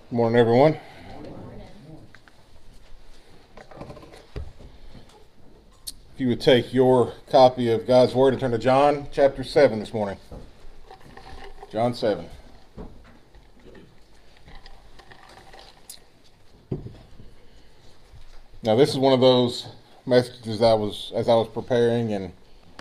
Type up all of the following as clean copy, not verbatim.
Good morning, everyone. If you would take your copy of God's Word and turn to John chapter 7 this morning. John 7. Now, this is one of those messages as I was preparing and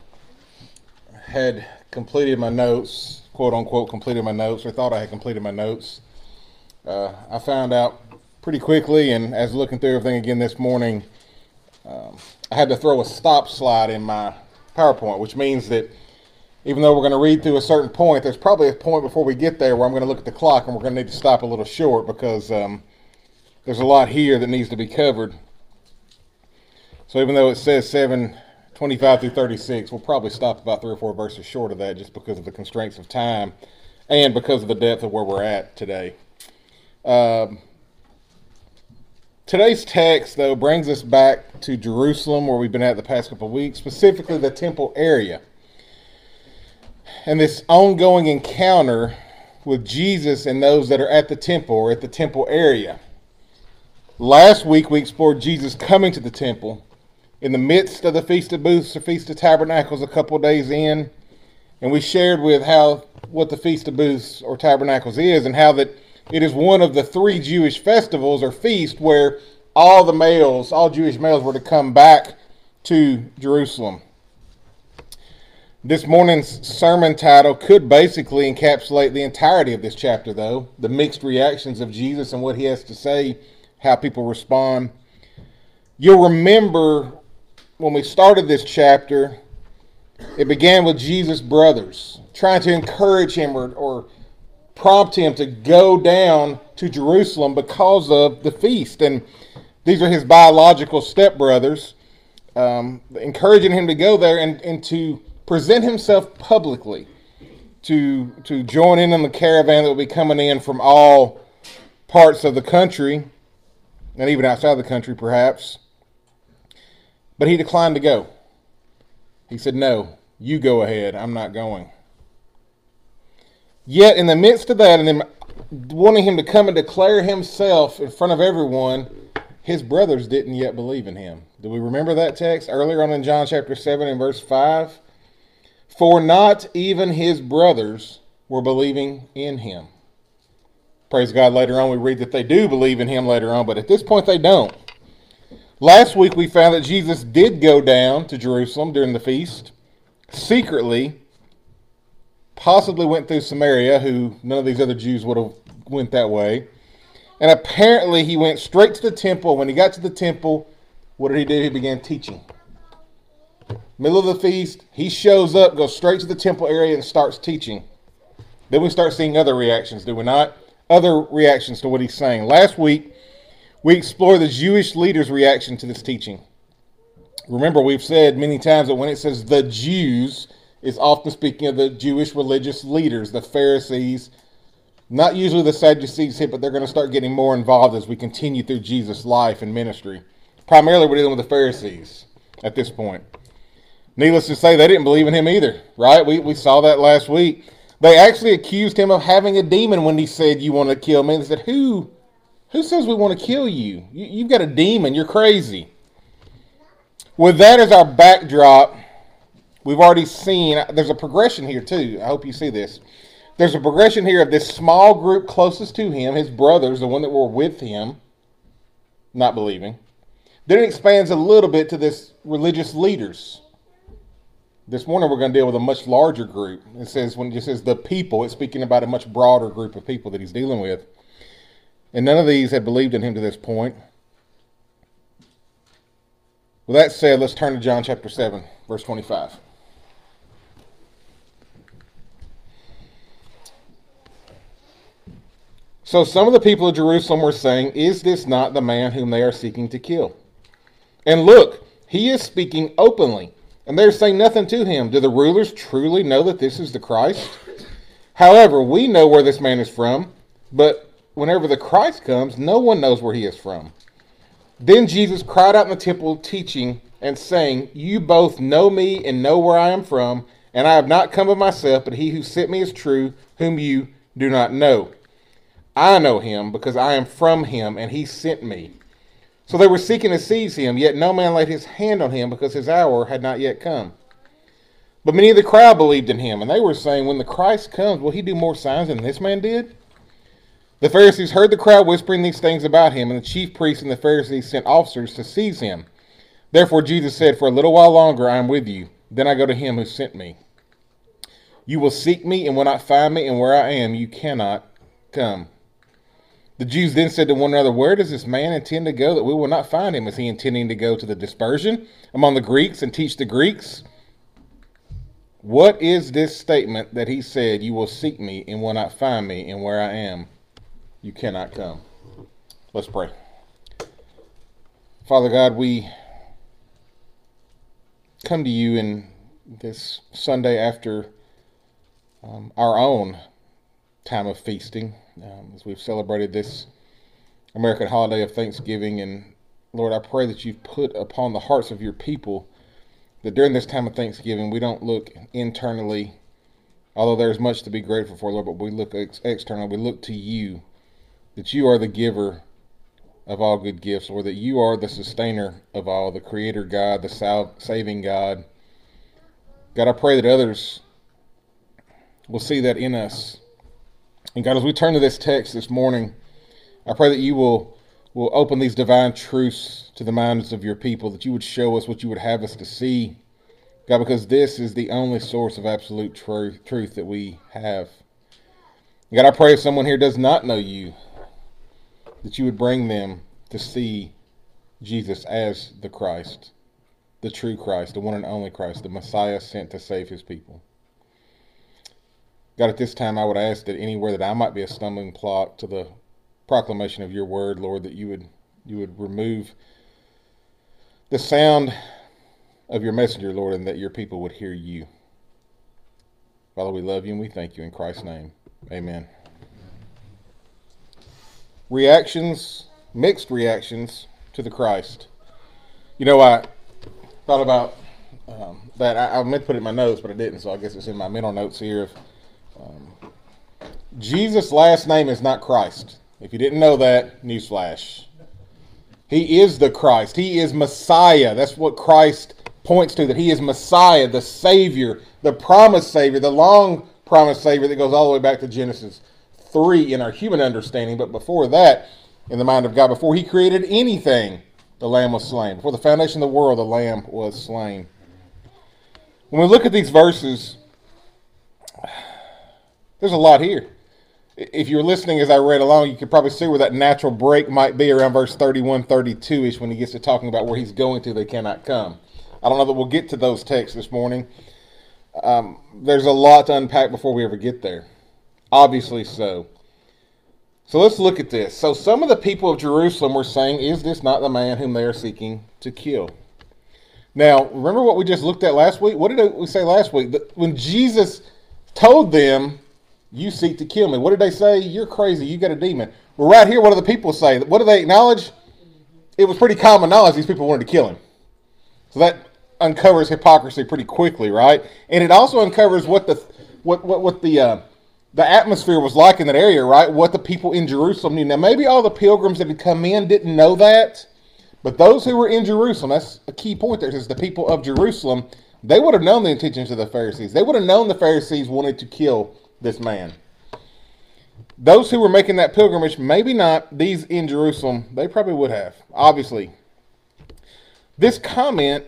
had completed my notes, quote unquote, completed my notes, or thought I had completed my notes. I found out pretty quickly, and as looking through everything again this morning, I had to throw a stop slide in my PowerPoint, which means that even though we're going to read through a certain point, there's probably a point before we get there where I'm going to look at the clock and we're going to need to stop a little short because there's a lot here that needs to be covered. So even though it says 7:25 through 36, we'll probably stop about 3 or 4 verses short of that just because of the constraints of time and because of the depth of where we're at today. Today's text, though, brings us back to Jerusalem, where we've been at the past couple of weeks, specifically the temple area. And this ongoing encounter with Jesus and those that are at the temple or at the temple area. Last week, we explored Jesus coming to the temple in the midst of the Feast of Booths or Feast of Tabernacles a couple of days in. And we shared with what the Feast of Booths or Tabernacles is and how that it is one of the 3 Jewish festivals or feasts where all Jewish males were to come back to Jerusalem. This morning's sermon title could basically encapsulate the entirety of this chapter, though. The mixed reactions of Jesus and what he has to say, how people respond. You'll remember when we started this chapter, it began with Jesus' brothers trying to encourage him or prompt him to go down to Jerusalem because of the feast. And these are his biological stepbrothers, encouraging him to go there and to present himself publicly, to join in on the caravan that will be coming in from all parts of the country, and even outside the country perhaps. But he declined to go. He said, "No, you go ahead, I'm not going." Yet in the midst of that, and then wanting him to come and declare himself in front of everyone, his brothers didn't yet believe in him. Do we remember that text earlier on in John chapter 7 and verse 5? For not even his brothers were believing in him. Praise God, later on we read that they do believe in him later on, but at this point they don't. Last week we found that Jesus did go down to Jerusalem during the feast, secretly, possibly went through Samaria, who none of these other Jews would have went that way. And apparently he went straight to the temple. When he got to the temple, what did he do? He began teaching. Middle of the feast, he shows up, goes straight to the temple area and starts teaching. Then we start seeing other reactions, do we not? Other reactions to what he's saying. Last week, we explored the Jewish leaders' reaction to this teaching. Remember, we've said many times that when it says the Jews, is often speaking of the Jewish religious leaders, the Pharisees, not usually the Sadducees here, but they're going to start getting more involved as we continue through Jesus' life and ministry. Primarily, we're dealing with the Pharisees at this point. Needless to say, they didn't believe in him either, right? We saw that last week. They actually accused him of having a demon when he said, "You want to kill me?" They said, Who says we want to kill you? You've got a demon. You're crazy. With that as our backdrop, we've already seen, there's a progression here too. I hope you see this. There's a progression here of this small group closest to him, his brothers, the one that were with him, not believing. Then it expands a little bit to this religious leaders. This morning we're going to deal with a much larger group. It says, when it says the people, it's speaking about a much broader group of people that he's dealing with. And none of these had believed in him to this point. With that said, let's turn to John chapter 7, verse 25. So some of the people of Jerusalem were saying, "Is this not the man whom they are seeking to kill? And look, he is speaking openly, and they're saying nothing to him. Do the rulers truly know that this is the Christ? However, we know where this man is from, but whenever the Christ comes, no one knows where he is from." Then Jesus cried out in the temple teaching and saying, "You both know me and know where I am from, and I have not come of myself, but he who sent me is true, whom you do not know. I know him, because I am from him, and he sent me." So they were seeking to seize him, yet no man laid his hand on him, because his hour had not yet come. But many of the crowd believed in him, and they were saying, "When the Christ comes, will he do more signs than this man did?" The Pharisees heard the crowd whispering these things about him, and the chief priests and the Pharisees sent officers to seize him. Therefore Jesus said, "For a little while longer I am with you, then I go to him who sent me. You will seek me and will not find me, and where I am you cannot come." The Jews then said to one another, "Where does this man intend to go that we will not find him? Is he intending to go to the dispersion among the Greeks and teach the Greeks? What is this statement that he said, 'You will seek me and will not find me, and where I am you cannot come'?" Let's pray. Father God, we come to you in this Sunday after our own time of feasting, as we've celebrated this American holiday of Thanksgiving. And Lord, I pray that you've put upon the hearts of your people that during this time of Thanksgiving we don't look internally, although there's much to be grateful for, Lord, but we look externally. We look to you, that you are the giver of all good gifts, Lord, that you are the sustainer of all, the creator God, the saving God. God, I pray that others will see that in us. And God, as we turn to this text this morning, I pray that you will open these divine truths to the minds of your people, that you would show us what you would have us to see, God, because this is the only source of absolute truth that we have. God, I pray if someone here does not know you, that you would bring them to see Jesus as the Christ, the true Christ, the one and only Christ, the Messiah sent to save his people. God, at this time I would ask that anywhere that I might be a stumbling block to the proclamation of your word, Lord, that you would remove the sound of your messenger, Lord, and that your people would hear you. Father, we love you and we thank you in Christ's name. Amen. Mixed reactions to the Christ. You know, I thought about that. I meant to put it in my notes, but I didn't, so I guess it's in my mental notes here. Jesus' last name is not Christ. If you didn't know that, newsflash. He is the Christ. He is Messiah. That's what Christ points to, that he is Messiah, the Savior, the promised Savior, the long promised Savior that goes all the way back to Genesis 3 in our human understanding. But before that, in the mind of God, before he created anything, the Lamb was slain. Before the foundation of the world, the Lamb was slain. When we look at these verses, there's a lot here. If you're listening as I read along, you could probably see where that natural break might be around verse 31, 32-ish, when he gets to talking about where he's going to, they cannot come. I don't know that we'll get to those texts this morning. There's a lot to unpack before we ever get there. Obviously so. So let's look at this. So some of the people of Jerusalem were saying, "Is this not the man whom they are seeking to kill?" Now, remember what we just looked at last week? What did we say last week? When Jesus told them, "You seek to kill me," what did they say? "You're crazy. You got a demon." Well, right here, what do the people say? What do they acknowledge? It was pretty common knowledge these people wanted to kill him. So that uncovers hypocrisy pretty quickly, right? And it also uncovers what the atmosphere was like in that area, right? What the people in Jerusalem knew. Now, maybe all the pilgrims that had come in didn't know that, but those who were in Jerusalem, that's a key point there, it says the people of Jerusalem, they would have known the intentions of the Pharisees. They would have known the Pharisees wanted to kill this man. Those who were making that pilgrimage, maybe not. These in Jerusalem, they probably would have, obviously. This comment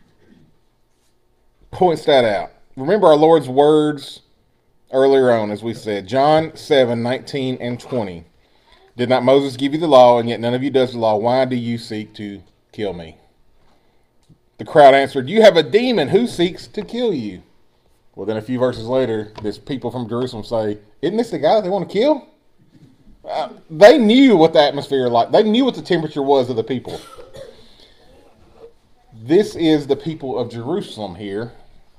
points that out. Remember our Lord's words earlier on, as we said, John 7, 19 and 20. "Did not Moses give you the law, and yet none of you does the law? Why do you seek to kill me?" The crowd answered, "You have a demon. Who seeks to kill you?" Well, then a few verses later, this people from Jerusalem say, "Isn't this the guy that they want to kill?" They knew what the atmosphere was like. They knew what the temperature was of the people. This is the people of Jerusalem here.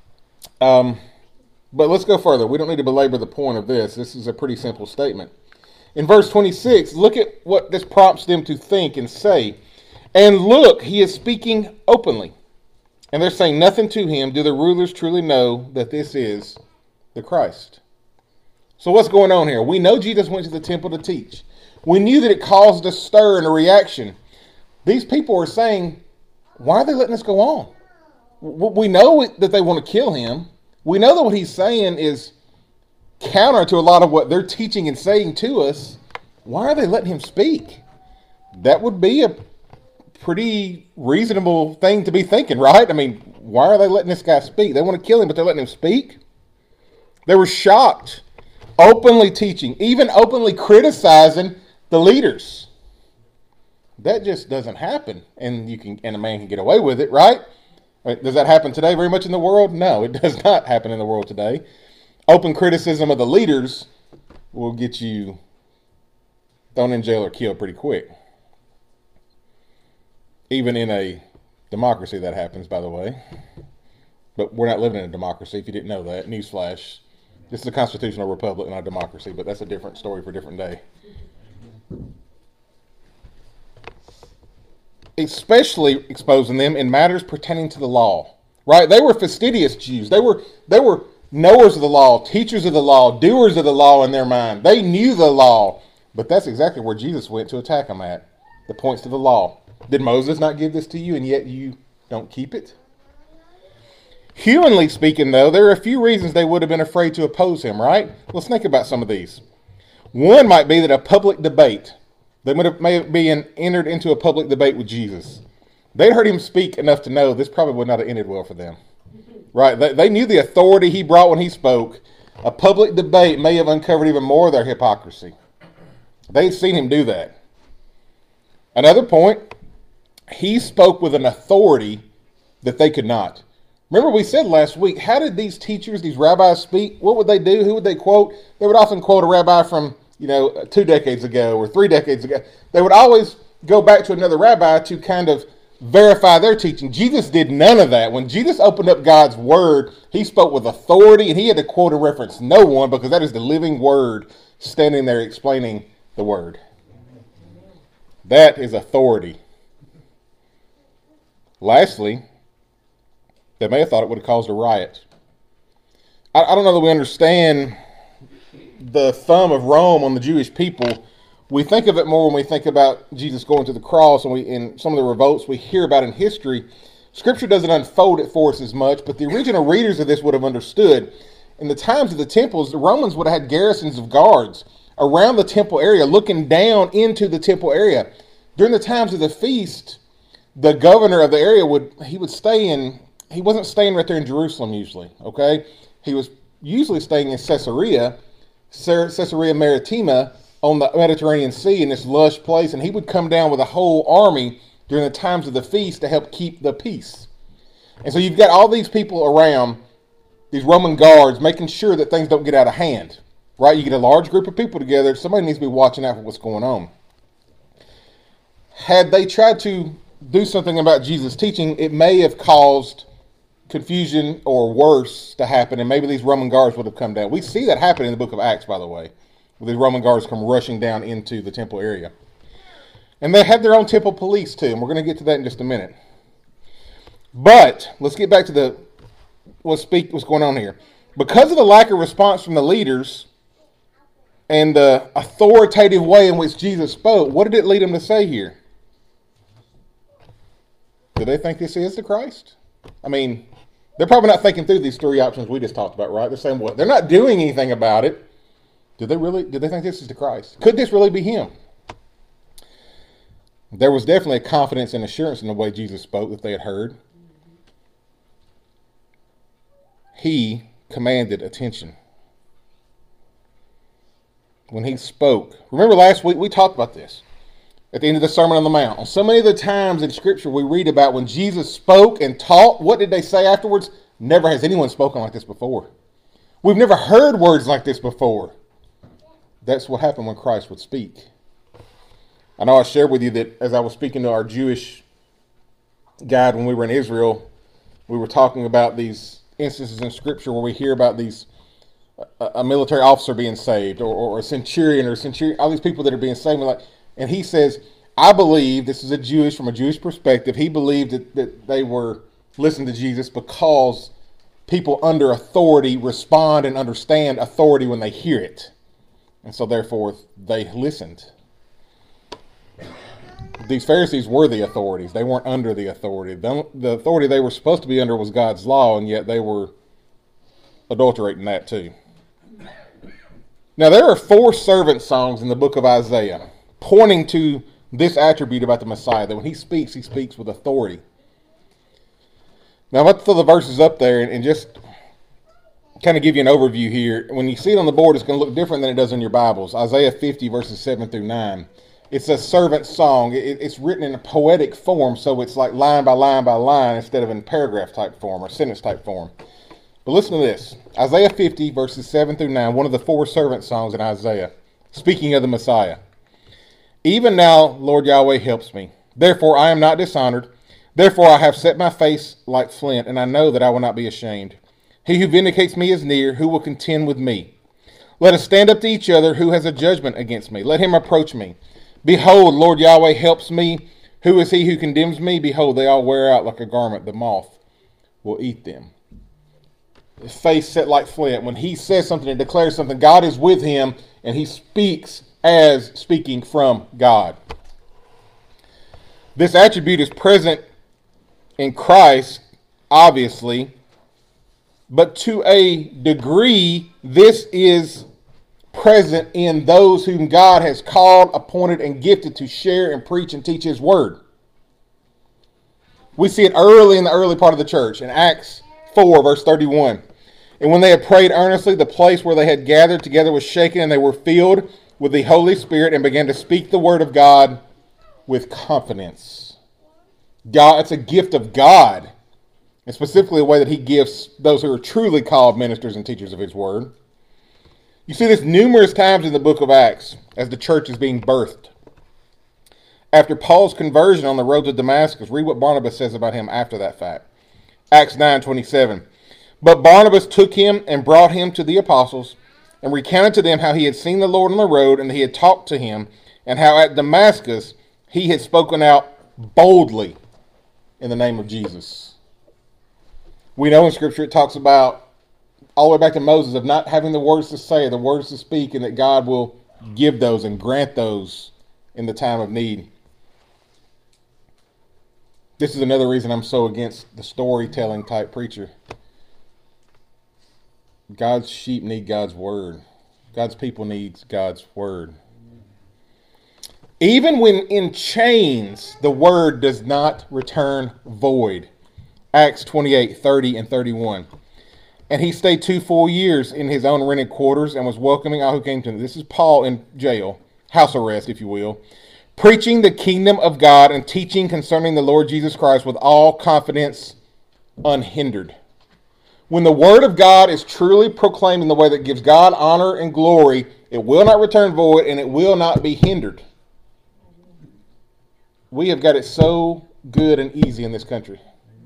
But let's go further. We don't need to belabor the point of this. This is a pretty simple statement. In verse 26, look at what this prompts them to think and say. "And look, he is speaking openly. And they're saying nothing to him. Do the rulers truly know that this is the Christ?" So what's going on here? We know Jesus went to the temple to teach. We knew that it caused a stir and a reaction. These people are saying, why are they letting this go on? We know that they want to kill him. We know that what he's saying is counter to a lot of what they're teaching and saying to us. Why are they letting him speak? That would be a pretty reasonable thing to be thinking, right? I mean, why are they letting this guy speak? They want to kill him, but they're letting him speak? They were shocked, openly teaching, even openly criticizing the leaders. That just doesn't happen, and a man can get away with it, right? Does that happen today very much in the world? No, it does not happen in the world today. Open criticism of the leaders will get you thrown in jail or killed pretty quick. Even in a democracy that happens, by the way. But we're not living in a democracy, if you didn't know that. Newsflash. This is a constitutional republic, not a democracy, but that's a different story for a different day. Especially exposing them in matters pertaining to the law. Right? They were fastidious Jews. They were knowers of the law, teachers of the law, doers of the law in their mind. They knew the law. But that's exactly where Jesus went to attack them at. The points to the law. Did Moses not give this to you, and yet you don't keep it? Humanly speaking, though, there are a few reasons they would have been afraid to oppose him, right? Let's think about some of these. One might be that a public debate. They may have been entered into a public debate with Jesus. They'd heard him speak enough to know this probably would not have ended well for them. Right? They knew the authority he brought when he spoke. A public debate may have uncovered even more of their hypocrisy. They'd seen him do that. Another point, he spoke with an authority that they could not. Remember we said last week, how did these teachers, these rabbis speak? What would they do? Who would they quote? They would often quote a rabbi from, 2 decades ago or 3 decades ago. They would always go back to another rabbi to kind of verify their teaching. Jesus did none of that. When Jesus opened up God's word, he spoke with authority, and he had to quote and reference no one, because that is the living word standing there explaining the word. That is authority. Lastly, they may have thought it would have caused a riot. I don't know that we understand the thumb of Rome on the Jewish people. We think of it more when we think about Jesus going to the cross, and in some of the revolts we hear about in history. Scripture doesn't unfold it for us as much, but the original readers of this would have understood. In the times of the temples, the Romans would have had garrisons of guards around the temple area, looking down into the temple area. During the times of the feast, the governor of the area would stay in. He wasn't staying right there in Jerusalem usually, okay? He was usually staying in Caesarea Maritima, on the Mediterranean Sea, in this lush place, and he would come down with a whole army during the times of the feast to help keep the peace. And so you've got all these people around, these Roman guards, making sure that things don't get out of hand, right? You get a large group of people together, somebody needs to be watching out for what's going on. Had they tried to do something about Jesus' teaching, it may have caused confusion or worse to happen, and maybe these Roman guards would have come down. We see that happen in the book of Acts, by the way, where these Roman guards come rushing down into the temple area. And they had their own temple police too, and we're going to get to that in just a minute. But let's get back to what's going on here. Because of the lack of response from the leaders and the authoritative way in which Jesus spoke, what did it lead them to say here? Do they think this is the Christ? I mean, they're probably not thinking through these 3 options we just talked about, right? They're saying, what? They're not doing anything about it. Did they think this is the Christ? Could this really be him? There was definitely a confidence and assurance in the way Jesus spoke that they had heard. He commanded attention. When he spoke. Remember last week we talked about this. At the end of the Sermon on the Mount. On so many of the times in Scripture we read about when Jesus spoke and taught, what did they say afterwards? Never has anyone spoken like this before. We've never heard words like this before. That's what happened when Christ would speak. I know I shared with you that as I was speaking to our Jewish guide when we were in Israel, we were talking about these instances in Scripture where we hear about a military officer being saved, or a centurion, all these people that are being saved. And he says, I believe, this is from a Jewish perspective, he believed that they were listening to Jesus because people under authority respond and understand authority when they hear it. And so therefore they listened. These Pharisees were the authorities. They weren't under the authority. The authority they were supposed to be under was God's law, and yet they were adulterating that too. Now there are 4 servant songs in the book of Isaiah pointing to this attribute about the Messiah, that when he speaks with authority. Now I'm about to throw the verses up there and just kind of give you an overview here. When you see it on the board, it's going to look different than it does in your Bibles. Isaiah 50 verses 7 through 9. It's a servant song. It's written in a poetic form, so it's like line by line by line instead of in paragraph type form or sentence type form. But listen to this. Isaiah 50 verses 7 through 9, one of the 4 servant songs in Isaiah, speaking of the Messiah. Even now, Lord Yahweh helps me. Therefore I am not dishonored. Therefore I have set my face like flint, and I know that I will not be ashamed. He who vindicates me is near, who will contend with me. Let us stand up to each other, who has a judgment against me. Let him approach me. Behold, Lord Yahweh helps me. Who is he who condemns me? Behold, they all wear out like a garment. The moth will eat them. His face set like flint. When he says something and declares something, God is with him, and he speaks as speaking from God. This attribute is present in Christ, obviously, but to a degree, this is present in those whom God has called, appointed, and gifted to share and preach and teach his word. We see it early in the early part of the church in Acts 4, verse 31. And when they had prayed earnestly, the place where they had gathered together was shaken, and they were filled with the Holy Spirit and began to speak the word of God with confidence. God, it's a gift of God, and specifically the way that he gives those who are truly called ministers and teachers of his word. You see this numerous times in the book of Acts as the church is being birthed. After Paul's conversion on the road to Damascus, read what Barnabas says about him after that fact. Acts 9:27. But Barnabas took him and brought him to the apostles and recounted to them how he had seen the Lord on the road and he had talked to him, and how at Damascus he had spoken out boldly in the name of Jesus. We know in Scripture it talks about, all the way back to Moses, of not having the words to say, the words to speak, and that God will give those and grant those in the time of need. This is another reason I'm so against the storytelling type preacher. God's sheep need God's word. God's people need God's word. Even when in chains, the word does not return void. Acts 28:30 and 31. And he stayed 2 full years in his own rented quarters and was welcoming all who came to him. This is Paul in jail, house arrest, if you will, preaching the kingdom of God and teaching concerning the Lord Jesus Christ with all confidence, unhindered. When the word of God is truly proclaimed in the way that gives God honor and glory, it will not return void and it will not be hindered. We have got it so good and easy in this country.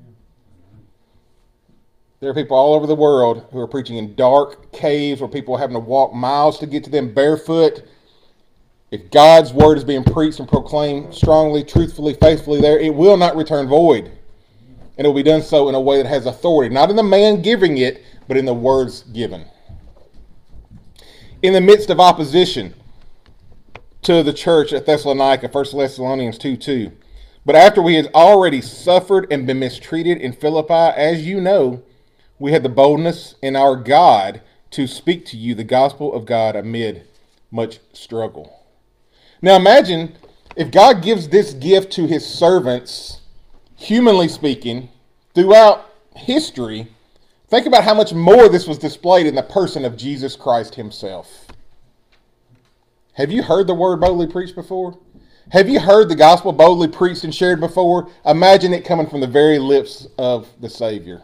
There are people all over the world who are preaching in dark caves where people are having to walk miles to get to them barefoot. If God's word is being preached and proclaimed strongly, truthfully, faithfully there, it will not return void. And it will be done so in a way that has authority. Not in the man giving it, but in the words given. In the midst of opposition to the church at Thessalonica, 1 Thessalonians 2:2. But after we had already suffered and been mistreated in Philippi, as you know, we had the boldness in our God to speak to you the gospel of God amid much struggle. Now imagine if God gives this gift to his servants, humanly speaking, throughout history, think about how much more this was displayed in the person of Jesus Christ himself. Have you heard the word boldly preached before? Have you heard the gospel boldly preached and shared before? Imagine it coming from the very lips of the Savior.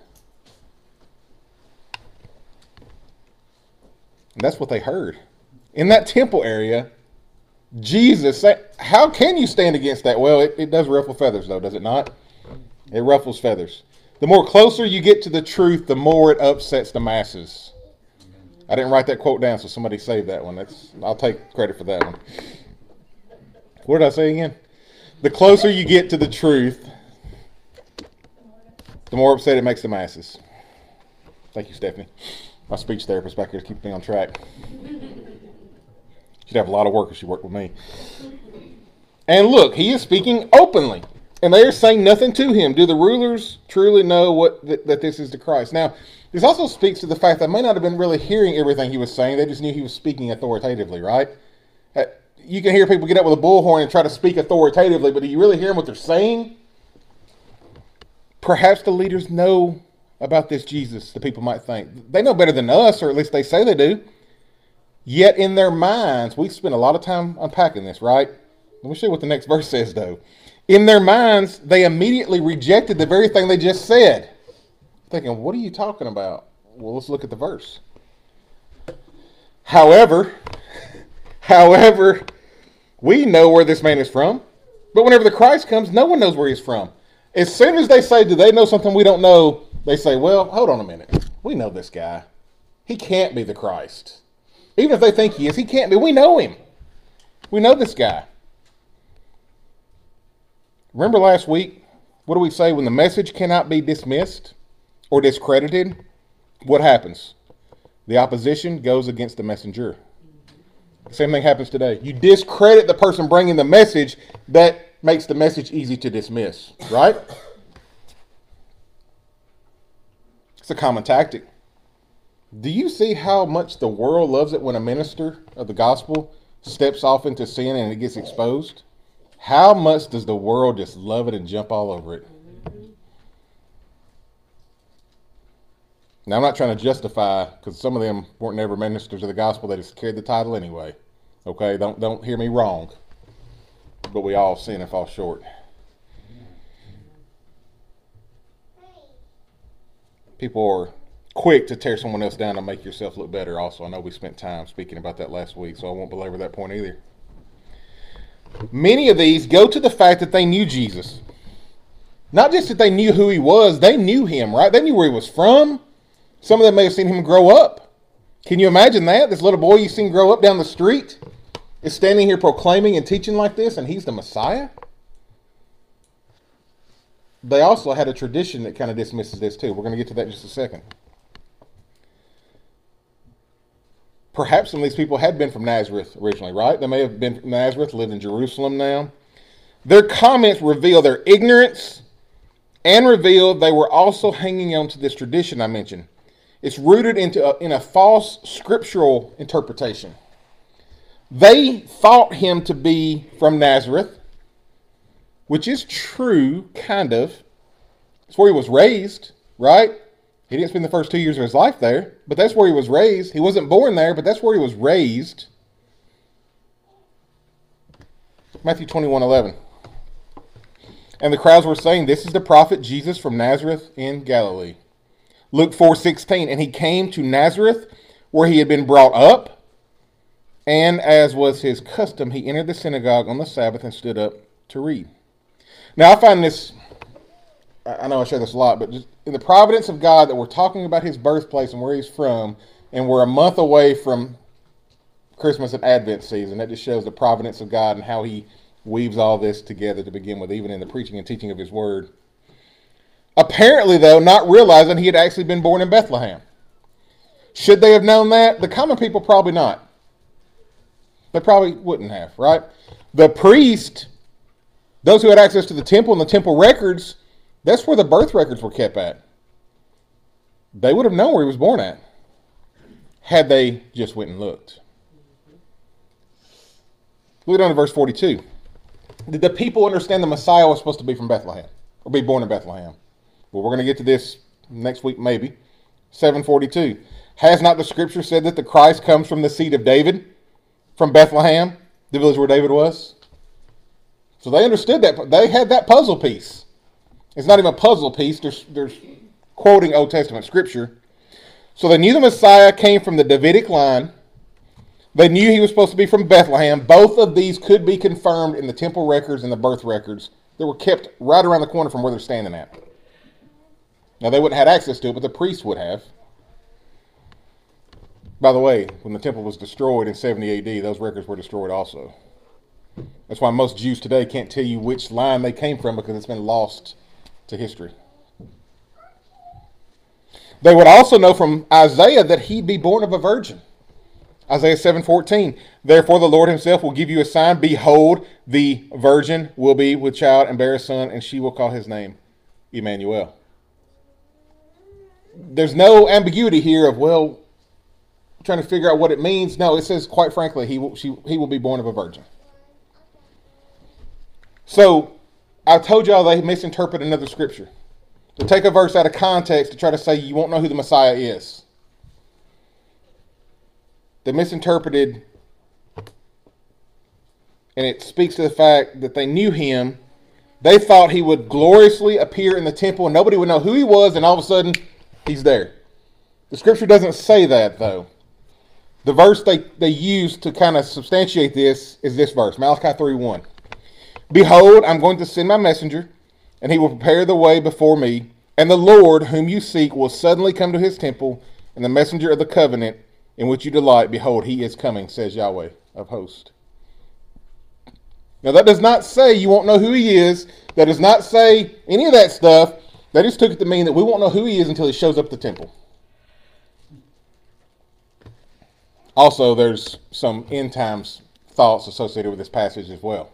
And that's what they heard. In that temple area, Jesus said, how can you stand against that? Well, it does ruffle feathers, though, does it not? It ruffles feathers. The more closer you get to the truth, the more it upsets the masses. I didn't write that quote down, so somebody saved that one. I'll take credit for that one. What did I say again? The closer you get to the truth, the more upset it makes the masses. Thank you, Stephanie. My speech therapist back here keeps me on track. She'd have a lot of work if she worked with me. And look, he is speaking openly, and they are saying nothing to him. Do the rulers truly know that this is the Christ? Now, this also speaks to the fact that they may not have been really hearing everything he was saying. They just knew he was speaking authoritatively, right? You can hear people get up with a bullhorn and try to speak authoritatively, but do you really hear what they're saying? Perhaps the leaders know about this Jesus, the people might think. They know better than us, or at least they say they do. Yet in their minds, we spend a lot of time unpacking this, right? Let me show you what the next verse says, though. In their minds, they immediately rejected the very thing they just said. Thinking, what are you talking about? Well, let's look at the verse. However, we know where this man is from. But whenever the Christ comes, no one knows where he's from. As soon as they say, do they know something we don't know? They say, well, hold on a minute. We know this guy. He can't be the Christ. Even if they think he is, he can't be. We know him. We know this guy. Remember last week, what do we say? When the message cannot be dismissed or discredited, what happens? The opposition goes against the messenger. Same thing happens today. You discredit the person bringing the message, that makes the message easy to dismiss, right? It's a common tactic. Do you see how much the world loves it when a minister of the gospel steps off into sin and it gets exposed? How much does the world just love it and jump all over it? Now, I'm not trying to justify, because some of them weren't never ministers of the gospel. They just carried the title anyway. Okay, don't hear me wrong. But we all sin and fall short. People are quick to tear someone else down and make yourself look better also. I know we spent time speaking about that last week, so I won't belabor that point either. Many of these go to the fact that they knew Jesus. Not just that they knew who he was, they knew him, right? They knew where he was from. Some of them may have seen him grow up. Can you imagine that? This little boy you've seen grow up down the street is standing here proclaiming and teaching like this, and he's the Messiah? They also had a tradition that kind of dismisses this too. We're going to get to that in just a second. Perhaps some of these people had been from Nazareth originally, right? They may have been from Nazareth, lived in Jerusalem now. Their comments reveal their ignorance and reveal they were also hanging on to this tradition I mentioned. It's rooted in a false scriptural interpretation. They thought him to be from Nazareth, which is true, kind of. It's where he was raised, right? He didn't spend the first 2 years of his life there, but that's where he was raised. He wasn't born there, but that's where he was raised. Matthew 21:11. And the crowds were saying, this is the prophet Jesus from Nazareth in Galilee. Luke 4:16. And he came to Nazareth, where he had been brought up. And as was his custom, he entered the synagogue on the Sabbath and stood up to read. Now, I find this, I know I share this a lot, but just in the providence of God that we're talking about his birthplace and where he's from, and we're a month away from Christmas and Advent season, that just shows the providence of God and how he weaves all this together to begin with, even in the preaching and teaching of his word. Apparently, though, not realizing he had actually been born in Bethlehem. Should they have known that? The common people probably not. They probably wouldn't have, right? The priest, those who had access to the temple and the temple records, that's where the birth records were kept at. They would have known where he was born at had they just went and looked. Look down to verse 42. Did the people understand the Messiah was supposed to be from Bethlehem or be born in Bethlehem? Well, we're going to get to this next week, maybe. 7:42. Has not the scripture said that the Christ comes from the seed of David, from Bethlehem, the village where David was? So they understood that. They had that puzzle piece. It's not even a puzzle piece. There's quoting Old Testament scripture. So they knew the Messiah came from the Davidic line. They knew he was supposed to be from Bethlehem. Both of these could be confirmed in the temple records and the birth records that were kept right around the corner from where they're standing at. Now, they wouldn't have had access to it, but the priests would have. By the way, when the temple was destroyed in 70 AD, those records were destroyed also. That's why most Jews today can't tell you which line they came from, because it's been lost to history. They would also know from Isaiah that he'd be born of a virgin. Isaiah 7:14. Therefore the Lord himself will give you a sign. Behold, the virgin will be with child and bear a son, and she will call his name Emmanuel. There's no ambiguity here of, well, trying to figure out what it means. No, it says, quite frankly, he will be born of a virgin. So, I told y'all they misinterpret another scripture. To take a verse out of context to try to say you won't know who the Messiah is. They misinterpreted, and it speaks to the fact that they knew him. They thought he would gloriously appear in the temple and nobody would know who he was, and all of a sudden, he's there. The scripture doesn't say that, though. The verse they use to kind of substantiate this is this verse, Malachi 3:1. Behold, I'm going to send my messenger, and he will prepare the way before me, and the Lord whom you seek will suddenly come to his temple, and the messenger of the covenant in which you delight, behold, he is coming, says Yahweh of hosts. Now that does not say you won't know who he is. That does not say any of that stuff. They just took it to mean that we won't know who he is until he shows up at the temple. Also, there's some end times thoughts associated with this passage as well.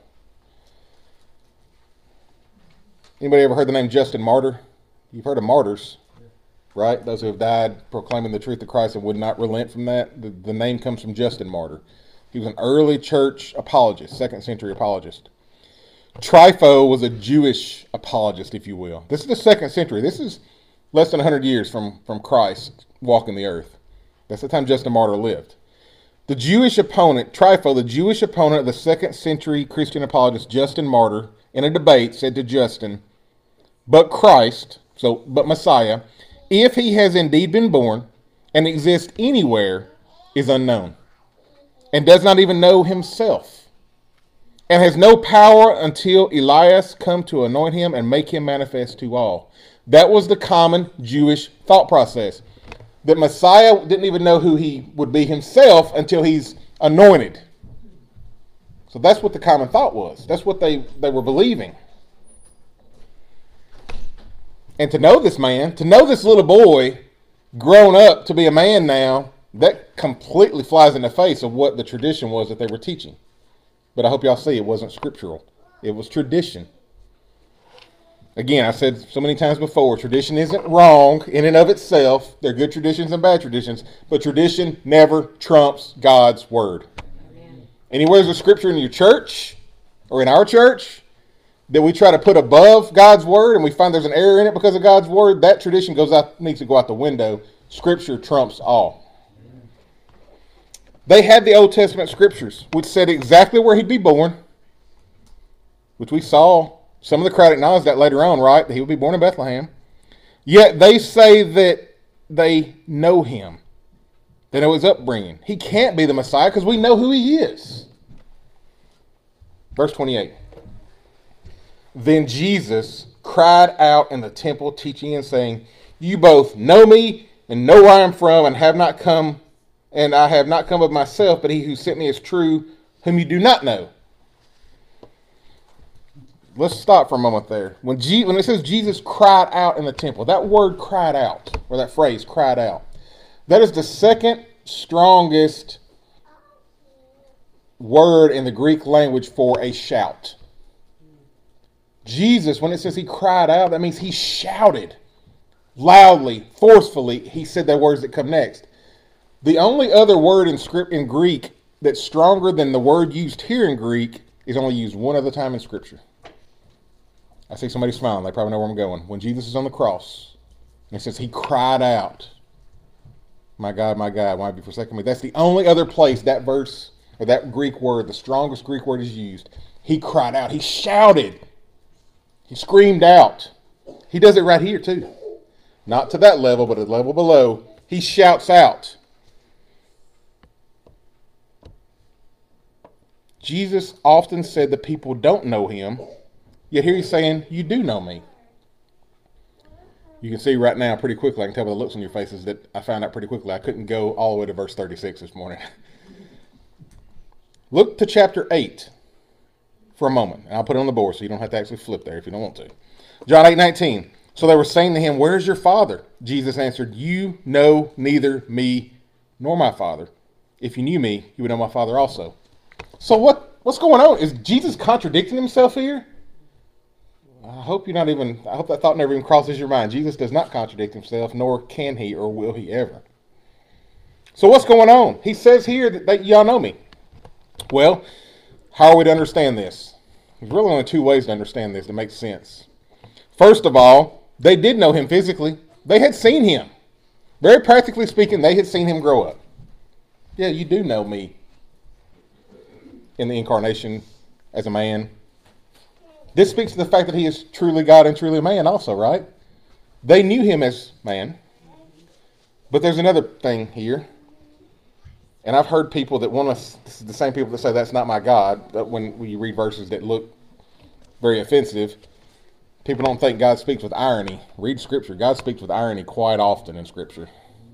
Anybody ever heard the name Justin Martyr? You've heard of martyrs, right? Those who have died proclaiming the truth of Christ and would not relent from that. The name comes from Justin Martyr. He was an early church apologist, 2nd century apologist. Trypho was a Jewish apologist, if you will. This is the 2nd century. This is less than 100 years from Christ walking the earth. That's the time Justin Martyr lived. The Jewish opponent, Trypho, the Jewish opponent of the 2nd century Christian apologist Justin Martyr, in a debate said to Justin, but Christ, but Messiah, if he has indeed been born and exists anywhere, is unknown, and does not even know himself, and has no power until Elias come to anoint him and make him manifest to all. That was the common Jewish thought process. That Messiah didn't even know who he would be himself until he's anointed. So that's what the common thought was. That's what they were believing. And to know this man, to know this little boy grown up to be a man now, that completely flies in the face of what the tradition was that they were teaching. But I hope y'all see it wasn't scriptural. It was tradition. Again, I said so many times before, tradition isn't wrong in and of itself. There are good traditions and bad traditions, but tradition never trumps God's word. Amen. Anywhere there's a scripture in your church or in our church that we try to put above God's word and we find there's an error in it because of God's word, that tradition needs to go out the window. Scripture trumps all. They had the Old Testament scriptures, which said exactly where he'd be born, which we saw. Some of the crowd acknowledged that later on, right? That he would be born in Bethlehem. Yet they say that they know him. They know his upbringing. He can't be the Messiah because we know who he is. Verse 28. Then Jesus cried out in the temple, teaching and saying, you both know me and know where I am from, and I have not come of myself, but he who sent me is true, whom you do not know. Let's stop for a moment there. When it says Jesus cried out in the temple, that word cried out, or that phrase cried out, that is the second strongest word in the Greek language for a shout. Jesus, when it says he cried out, that means he shouted loudly, forcefully. He said the words that come next. The only other word in Greek that's stronger than the word used here in Greek is only used one other time in Scripture. I see somebody smiling. They probably know where I'm going. When Jesus is on the cross, and it says he cried out, my God, why have you forsaken me? That's the only other place that verse, or that Greek word, the strongest Greek word is used. He cried out. He shouted. He screamed out. He does it right here too. Not to that level, but a level below. He shouts out. Jesus often said that people don't know him. Yet here he's saying, you do know me. You can see right now pretty quickly, I can tell by the looks on your faces that I found out pretty quickly. I couldn't go all the way to verse 36 this morning. Look to chapter 8 for a moment. And I'll put it on the board so you don't have to actually flip there if you don't want to. John 8:19. So they were saying to him, where's your father? Jesus answered, you know neither me nor my Father. If you knew me, you would know my Father also. So what's going on? Is Jesus contradicting himself here? I hope that thought never even crosses your mind. Jesus does not contradict himself, nor can he or will he ever. So what's going on? He says here that y'all know me. Well, how are we to understand this? There's really only two ways to understand this that makes sense. First of all, they did know him physically. They had seen him. Very practically speaking, they had seen him grow up. Yeah, you do know me in the incarnation as a man. This speaks to the fact that he is truly God and truly man also, right? They knew him as man. But there's another thing here. And I've heard people that this is the same people that say that's not my God, but when you read verses that look very offensive, people don't think God speaks with irony. Read Scripture. God speaks with irony quite often in Scripture.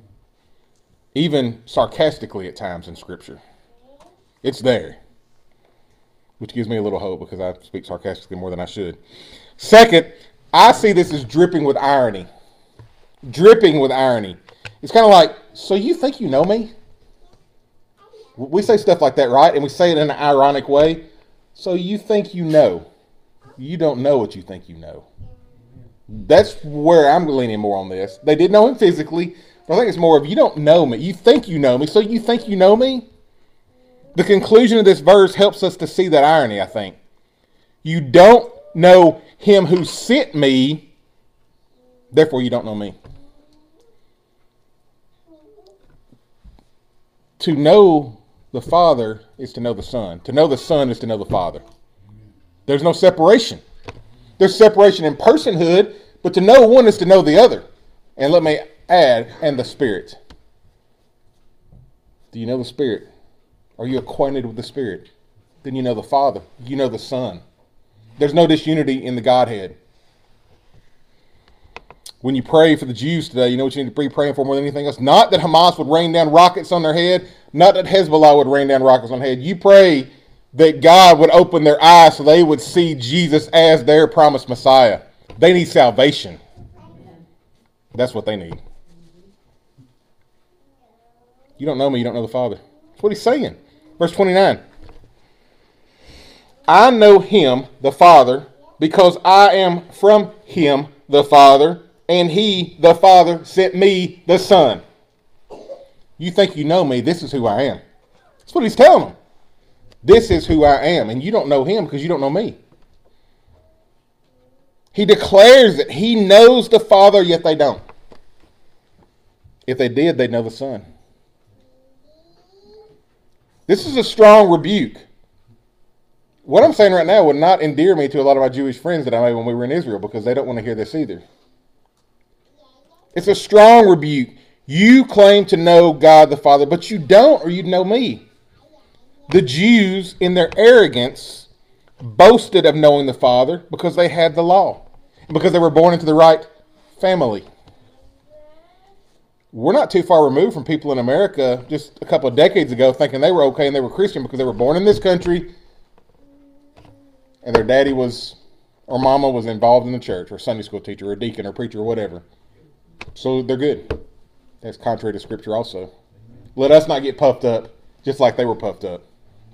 Even sarcastically at times in Scripture. It's there. Which gives me a little hope because I speak sarcastically more than I should. Second, I see this as dripping with irony. Dripping with irony. It's kind of like, so you think you know me? We say stuff like that, right? And we say it in an ironic way. So you think you know. You don't know what you think you know. That's where I'm leaning more on this. They did know him physically, but I think it's more of you don't know me. You think you know me, so you think you know me? The conclusion of this verse helps us to see that irony, I think. You don't know him who sent me, therefore you don't know me. To know the Father is to know the Son. To know the Son is to know the Father. There's no separation. There's separation in personhood, but to know one is to know the other. And let me add, and the Spirit. Do you know the Spirit? Are you acquainted with the Spirit? Then you know the Father. You know the Son. There's no disunity in the Godhead. When you pray for the Jews today, you know what you need to be praying for more than anything else? Not that Hamas would rain down rockets on their head. Not that Hezbollah would rain down rockets on their head. You pray that God would open their eyes so they would see Jesus as their promised Messiah. They need salvation. That's what they need. You don't know me, you don't know the Father. That's what he's saying. Verse 29. I know him, the Father, because I am from him, the Father, and he, the Father, sent me, the Son. You think you know me, this is who I am. That's what he's telling them. This is who I am, and you don't know him because you don't know me. He declares that he knows the Father, yet they don't. If they did, they'd know the Son. This is a strong rebuke. What I'm saying right now would not endear me to a lot of my Jewish friends that I made when we were in Israel because they don't want to hear this either. It's a strong rebuke. You claim to know God the Father, but you don't, or you'd know me. The Jews, in their arrogance, boasted of knowing the Father because they had the law, and because they were born into the right family. We're not too far removed from people in America just a couple of decades ago thinking they were okay and they were Christian because they were born in this country and their daddy was, or mama was involved in the church, or Sunday school teacher, or deacon, or preacher, or whatever. So they're good. That's contrary to Scripture also. Let us not get puffed up just like they were puffed up.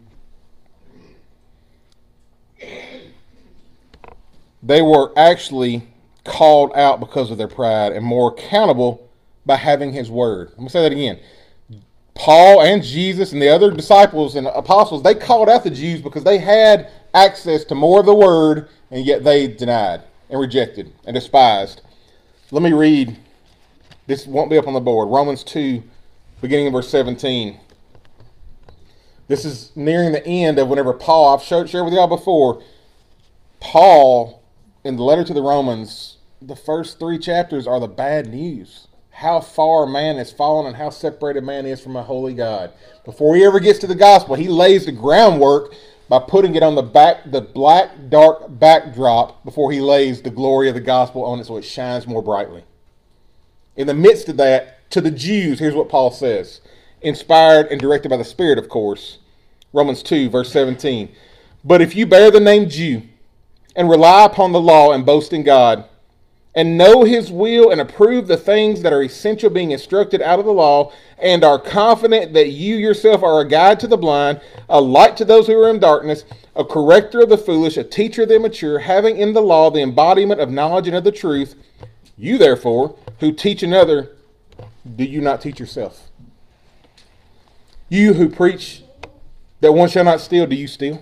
They were actually called out because of their pride and more accountable by having his word. I'm going to say that again. Paul and Jesus and the other disciples and apostles, they called out the Jews because they had access to more of the word, and yet they denied and rejected and despised. Let me read. This won't be up on the board. Romans 2, beginning in verse 17. This is nearing the end of whenever Paul, I've shared with y'all before, Paul, in the letter to the Romans, the first 3 chapters are the bad news. How far man has fallen and how separated man is from a holy God. Before he ever gets to the gospel, he lays the groundwork by putting it on the black, dark backdrop before he lays the glory of the gospel on it so it shines more brightly. In the midst of that, to the Jews, here's what Paul says. Inspired and directed by the Spirit, of course. Romans 2, verse 17. But if you bear the name Jew and rely upon the law and boast in God, and know his will and approve the things that are essential, being instructed out of the law, and are confident that you yourself are a guide to the blind, a light to those who are in darkness, a corrector of the foolish, a teacher of the immature, having in the law the embodiment of knowledge and of the truth. You therefore, who teach another, do you not teach yourself? You who preach that one shall not steal, do you steal?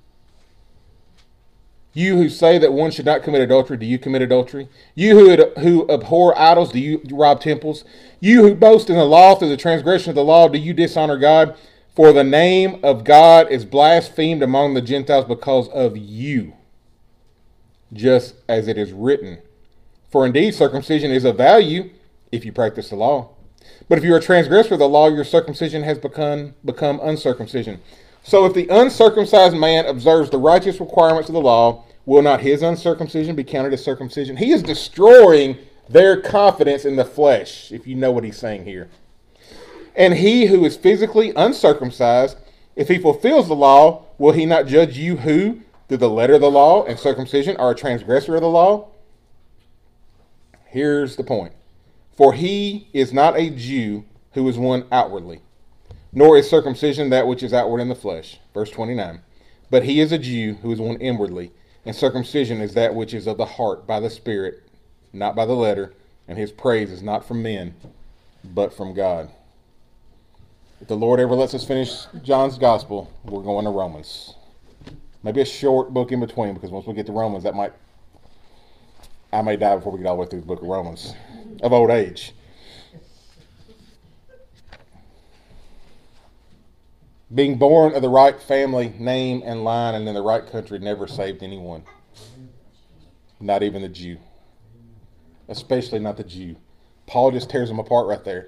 You who say that one should not commit adultery, do you commit adultery? You who abhor idols, do you rob temples? You who boast in the law through the transgression of the law, do you dishonor God? For the name of God is blasphemed among the Gentiles because of you, just as it is written. For indeed circumcision is of value if you practice the law. But if you are a transgressor of the law, your circumcision has become uncircumcision. So if the uncircumcised man observes the righteous requirements of the law, will not his uncircumcision be counted as circumcision? He is destroying their confidence in the flesh, if you know what he's saying here. And he who is physically uncircumcised, if he fulfills the law, will he not judge you who, through the letter of the law and circumcision, are a transgressor of the law? Here's the point. For he is not a Jew who is one outwardly, nor is circumcision that which is outward in the flesh. Verse 29. But he is a Jew who is one inwardly, and circumcision is that which is of the heart by the Spirit, not by the letter, and his praise is not from men, but from God. If the Lord ever lets us finish John's Gospel, we're going to Romans. Maybe a short book in between, because once we get to Romans, I may die before we get all the way through the book of Romans, of old age. Being born of the right family, name, and line, and in the right country never saved anyone. Not even the Jew. Especially not the Jew. Paul just tears them apart right there.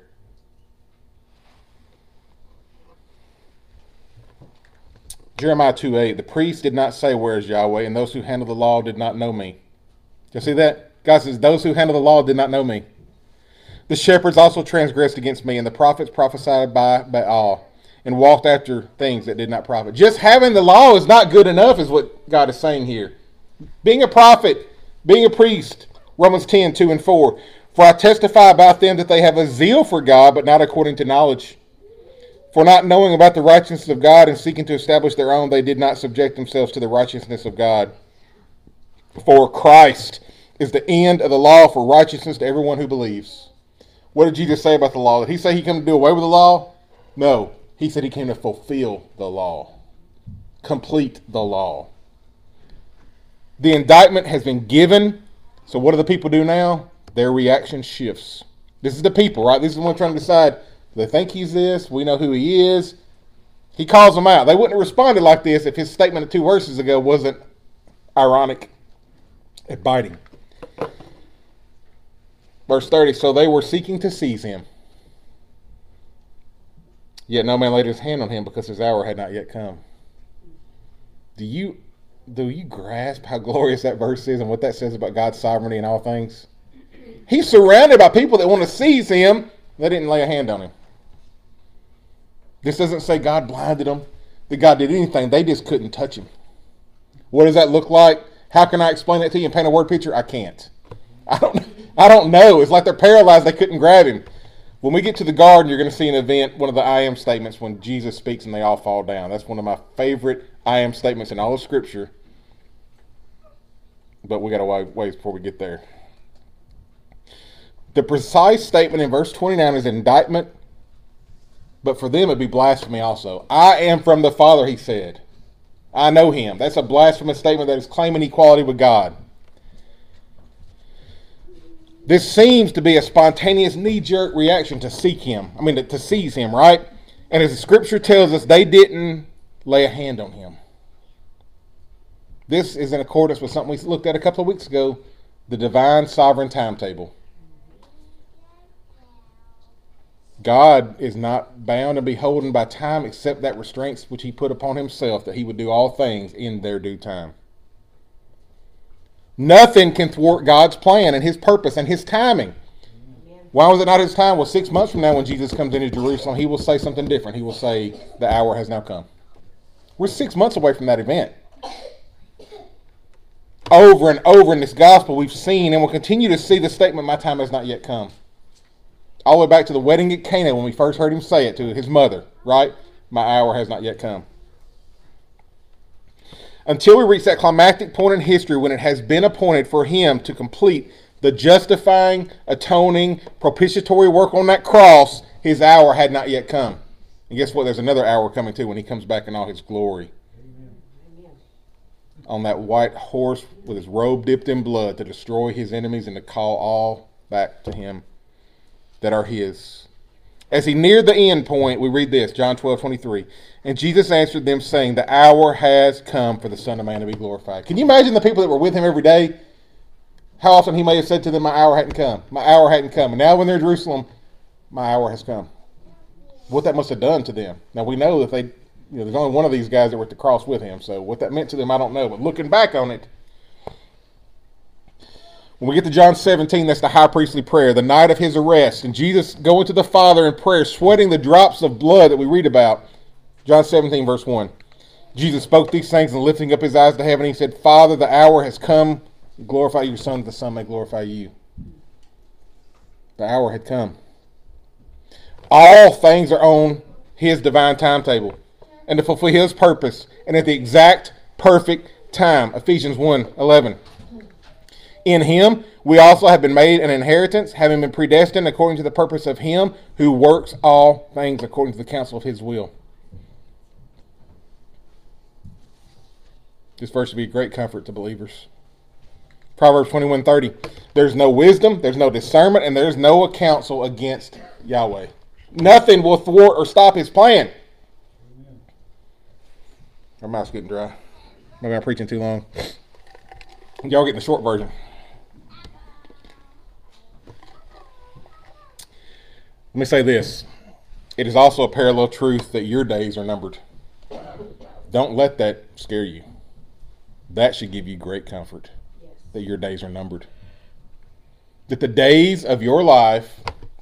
Jeremiah 2:8, the priest did not say, where is Yahweh? And those who handle the law did not know me. You see that? God says, those who handle the law did not know me. The shepherds also transgressed against me, and the prophets prophesied by Baal, and walked after things that did not profit. Just having the law is not good enough, is what God is saying here. Being a prophet, being a priest, Romans 10:2 and 4. For I testify about them that they have a zeal for God, but not according to knowledge. For not knowing about the righteousness of God and seeking to establish their own, they did not subject themselves to the righteousness of God. For Christ is the end of the law for righteousness to everyone who believes. What did Jesus say about the law? Did he say he came to do away with the law? No. He said he came to fulfill the law. Complete the law. The indictment has been given. So what do the people do now? Their reaction shifts. This is the people, right? This is the one trying to decide, do they think he's this? We know who he is. He calls them out. They wouldn't have responded like this if his statement 2 verses ago wasn't ironic and biting. Verse 30, so they were seeking to seize him. Yet no man laid his hand on him because his hour had not yet come. Do you grasp how glorious that verse is and what that says about God's sovereignty in all things? He's surrounded by people that want to seize him. They didn't lay a hand on him. This doesn't say God blinded them, that God did anything. They just couldn't touch him. What does that look like? How can I explain that to you and paint a word picture? I can't. I don't know. It's like they're paralyzed. They couldn't grab him. When we get to the garden, you're going to see an event, one of the I am statements when Jesus speaks and they all fall down. That's one of my favorite I am statements in all of Scripture. But we got to wait before we get there. The precise statement in verse 29 is indictment, but for them it'd be blasphemy also. I am from the Father, he said. I know him. That's a blasphemous statement that is claiming equality with God. This seems to be a spontaneous knee-jerk reaction to to seize him, right? And as the Scripture tells us, they didn't lay a hand on him. This is in accordance with something we looked at a couple of weeks ago, the divine sovereign timetable. God is not bound and beholden by time except that restraints which he put upon himself, that he would do all things in their due time. Nothing can thwart God's plan and his purpose and his timing. Why was it not his time? Well, 6 months from now when Jesus comes into Jerusalem, he will say something different. He will say, the hour has now come. We're 6 months away from that event. over and over in this gospel, we've seen and will continue to see the statement, my time has not yet come. All the way back to the wedding at Cana when we first heard him say it to his mother, right? My hour has not yet come. Until we reach that climactic point in history when it has been appointed for him to complete the justifying, atoning, propitiatory work on that cross, his hour had not yet come. And guess what? There's another hour coming too when he comes back in all his glory. Amen. On that white horse with his robe dipped in blood to destroy his enemies and to call all back to him that are his. As he neared the end point, we read this, John 12:23. And Jesus answered them, saying, the hour has come for the Son of Man to be glorified. Can you imagine the people that were with him every day? How often he may have said to them, my hour hadn't come. My hour hadn't come. And now when they're in Jerusalem, my hour has come. What that must have done to them. Now we know that there's only one of these guys that were at the cross with him. So what that meant to them, I don't know. But looking back on it, when we get to John 17, that's the high priestly prayer, the night of his arrest. And Jesus going to the Father in prayer, sweating the drops of blood that we read about. John 17, verse 1. Jesus spoke these things and lifting up his eyes to heaven, he said, Father, the hour has come. Glorify your Son, that the Son may glorify you. The hour had come. All things are on his divine timetable and to fulfill his purpose and at the exact perfect time. Ephesians 1:11. In him we also have been made an inheritance, having been predestined according to the purpose of him who works all things according to the counsel of his will. This verse should be a great comfort to believers. Proverbs 21:30. There's no wisdom, there's no discernment, and there's no counsel against Yahweh. Nothing will thwart or stop his plan. My mouth's getting dry. Maybe I'm preaching too long. Y'all getting the short version. Let me say this. It is also a parallel truth that your days are numbered. Don't let that scare you. That should give you great comfort, that your days are numbered. That the days of your life,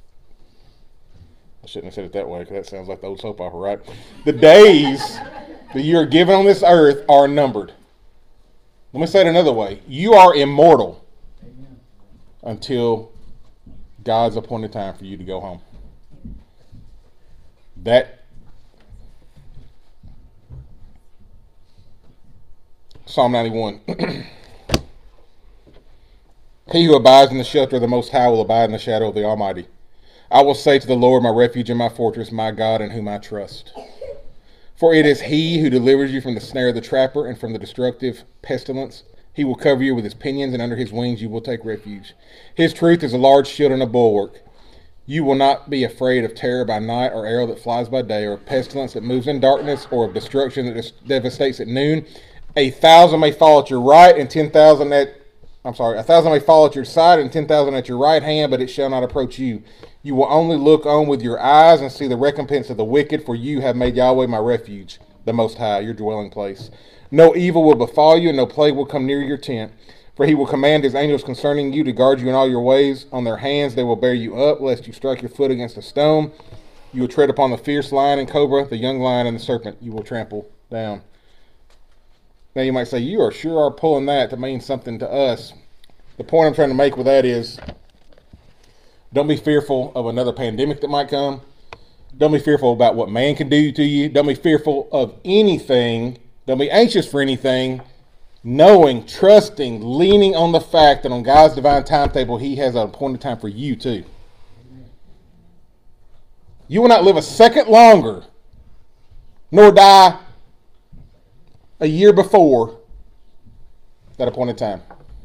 I shouldn't have said it that way because that sounds like the old soap opera, right? The days that you are given on this earth are numbered. Let me say it another way. You are immortal until God's appointed time for you to go home. Psalm 91. He who abides in the shelter of the Most High will abide in the shadow of the Almighty. I will say to the Lord, my refuge and my fortress, my God in whom I trust. For it is he who delivers you from the snare of the trapper and from the destructive pestilence. He will cover you with his pinions, and under his wings you will take refuge. His truth is a large shield and a bulwark. You will not be afraid of terror by night, or arrow that flies by day, or of pestilence that moves in darkness, or of destruction that devastates at noon. 1,000 may fall at your right, and 1,000 may fall at your side, and 10,000 at your right hand, but it shall not approach you. You will only look on with your eyes and see the recompense of the wicked, for you have made Yahweh my refuge, the Most High, your dwelling place. No evil will befall you, and no plague will come near your tent. For he will command his angels concerning you to guard you in all your ways. On their hands they will bear you up, lest you strike your foot against a stone. You will tread upon the fierce lion and cobra, the young lion and the serpent you will trample down. Now you might say, you are sure are pulling that to mean something to us. The point I'm trying to make with that is, don't be fearful of another pandemic that might come. Don't be fearful about what man can do to you. Don't be fearful of anything. Don't be anxious for anything. Knowing, trusting, leaning on the fact that on God's divine timetable, he has an appointed time for you too. You will not live a second longer, nor die a year before that appointed time.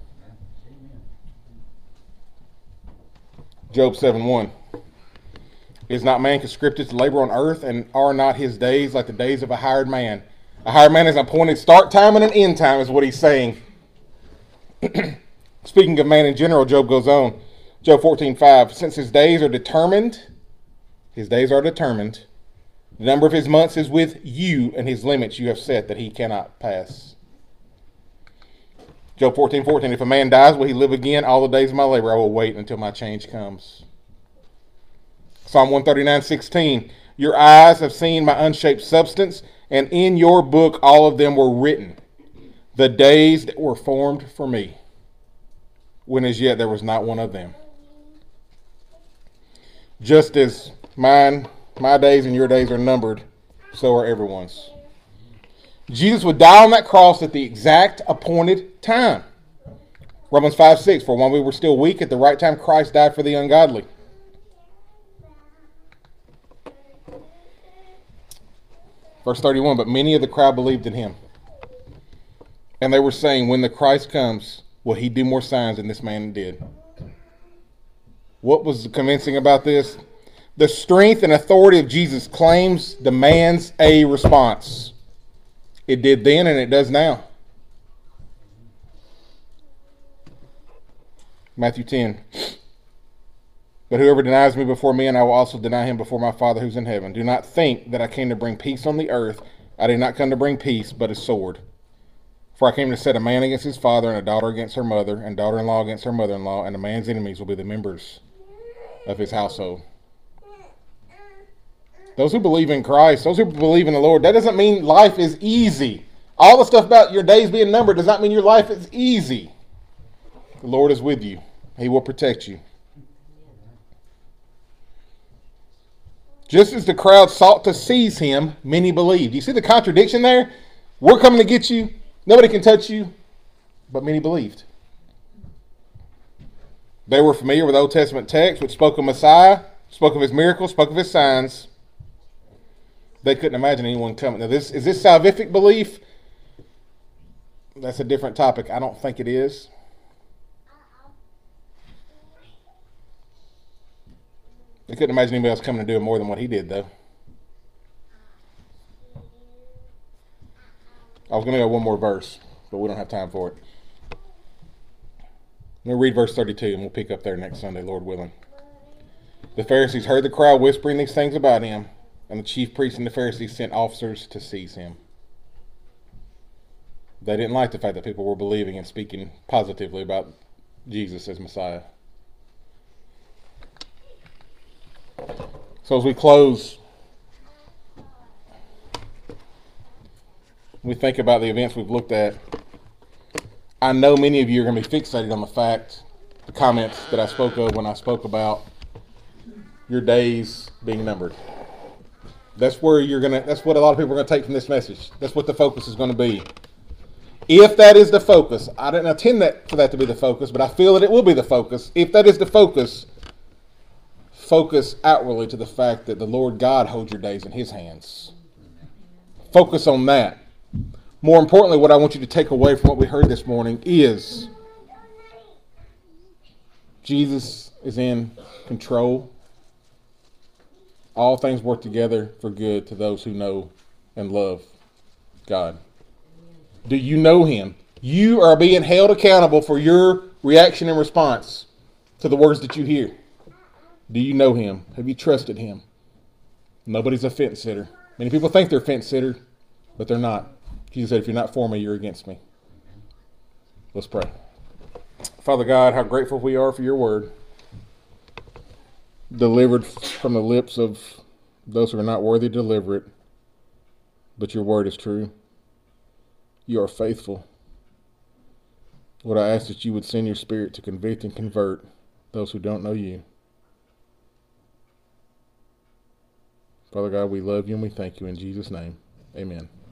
Job 7:1. Is not man conscripted to labor on earth, and are not his days like the days of a hired man? A hired man has an appointed start time and an end time, is what he's saying. Speaking of man in general, Job goes on. Job 14:5. Since his days are determined, the number of his months is with you, and his limits you have set that he cannot pass. Job 14:14. If a man dies, will he live again? All the days of my labor I will wait until my change comes. Psalm 139:16. Your eyes have seen my unshaped substance, and in your book all of them were written, The days that were formed for me, when as yet there was not one of them. Just as my days and your days are numbered, so are everyone's. Jesus would die on that cross at the exact appointed time. Romans 5:6, for when we were still weak, at the right time Christ died for the ungodly. Verse 31, but many of the crowd believed in him. And they were saying, when the Christ comes, will he do more signs than this man did? What was convincing about this? The strength and authority of Jesus' claims demands a response. It did then and it does now. Matthew 10. But whoever denies me before men, I will also deny him before my Father who's in heaven. Do not think that I came to bring peace on the earth. I did not come to bring peace, but a sword. For I came to set a man against his father, and a daughter against her mother, and daughter-in-law against her mother-in-law, and a man's enemies will be the members of his household. Those who believe in Christ, those who believe in the Lord, that doesn't mean life is easy. All the stuff about your days being numbered does not mean your life is easy. The Lord is with you. He will protect you. Just as the crowd sought to seize him, many believed. You see the contradiction there? We're coming to get you. Nobody can touch you. But many believed. They were familiar with Old Testament texts which spoke of Messiah, spoke of his miracles, spoke of his signs. They couldn't imagine anyone coming. Now, is this salvific belief? That's a different topic. I don't think it is. They couldn't imagine anybody else coming to do more than what he did, though. I was going to go one more verse, but we don't have time for it. We'll read verse 32, and we'll pick up there next Sunday, Lord willing. The Pharisees heard the crowd whispering these things about him, and the chief priests and the Pharisees sent officers to seize him. They didn't like the fact that people were believing and speaking positively about Jesus as Messiah. So as we close, we think about the events we've looked at. I know many of you are going to be fixated on the comments that I spoke of when I spoke about your days being numbered. That's what a lot of people are going to take from this message. That's what the focus is going to be. If that is the focus, I didn't intend for that to be the focus, but I feel that it will be the focus. If that is the focus outwardly to the fact that the Lord God holds your days in his hands. Focus on that. More importantly, what I want you to take away from what we heard this morning is Jesus is in control. All things work together for good to those who know and love God. Do you know him? You are being held accountable for your reaction and response to the words that you hear. Do you know him? Have you trusted him? Nobody's a fence sitter. Many people think they're a fence sitter, but they're not. Jesus said, if you're not for me, you're against me. Let's pray. Father God, how grateful we are for your word, delivered from the lips of those who are not worthy to deliver it, but your word is true. You are faithful. Lord, I ask that you would send your spirit to convict and convert those who don't know you. Father God, we love you and we thank you in Jesus' name. Amen.